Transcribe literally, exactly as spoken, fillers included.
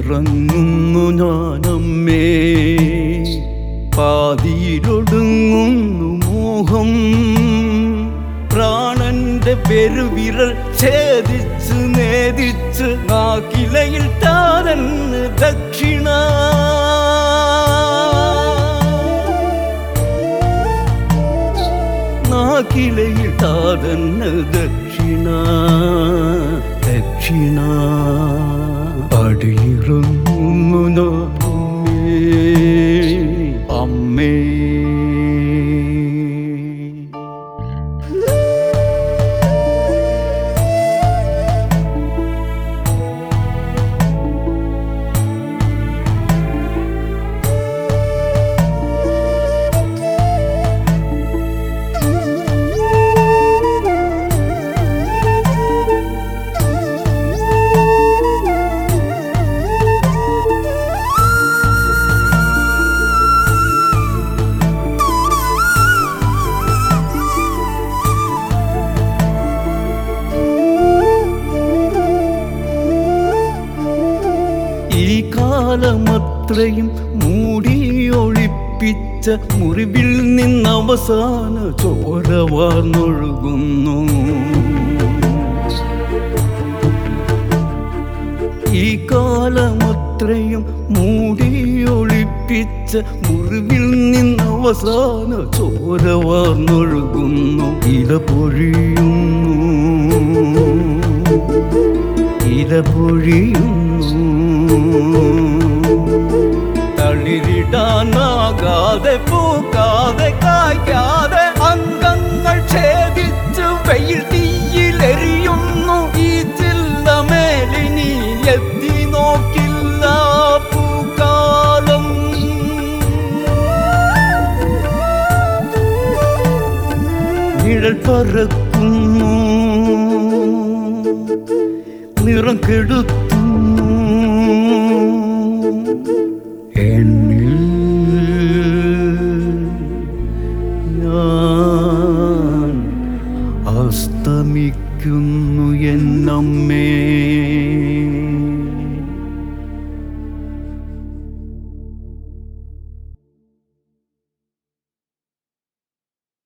പടിയിറങ്ങുന്നു ഞാനമ്മേ, പാതിയിലൊടുങ്ങുന്നു മോഹം. പ്രാണന്റെ പെരുവിരൽ ഛേദിച്ച് നേദിച്ച് നാക്കിലയിൽ താരന്ന് ദക്ഷിണ. നാക്കിലയിൽ താരന്ന് ദക്ഷിണ ദക്ഷിണ. പടിയിറങ്ങുന്നു ഞാനമ്മേ, അമ്മേ. ഈ കാലമത്രയും മൂടിയൊളിപ്പിച്ച മുറിവിൽ നിന്നവസാന ചോര വാർന്നൊഴുകുന്നു. ഈ കാലമത്രയും മൂടിയൊളിപ്പിച്ച മുറിവിൽ നിന്നവസാന ചോര വാർന്നൊഴുകുന്നു. ഇല പൊഴിയുന്നു, ഇല പൊഴിയുന്നു. തളിരിടാനാകാതെ പൂക്കാതെ കായ്ക്കാതെ അംഗങ്ങൾ ഛേദിച്ച് വെയിൽ തീയിലെറിയുന്നു. ഈ ചില്ലമേലിനി എത്തി നോക്കില്ല പൂക്കാലം. നിഴൽ പറക്കുന്നു, നിറം കെടുത്തു. എന്നിൽ ഞാൻ അസ്തമിക്കുന്നു എന്നമ്മേ.